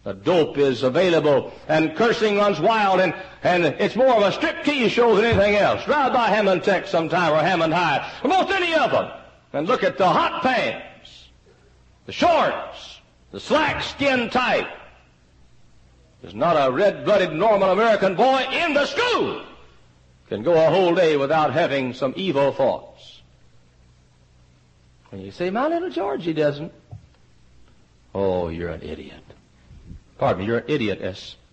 The dope is available, and cursing runs wild, and it's more of a striptease show than anything else. Drive by Hammond Tech sometime, or Hammond High, or most any of them, and look at the hot pants, the shorts, the slack skin type. There's not a red-blooded normal American boy in the school can go a whole day without having some evil thoughts. And you say, my little Georgie doesn't. Oh, you're an idiot. Pardon me, you're an idiot,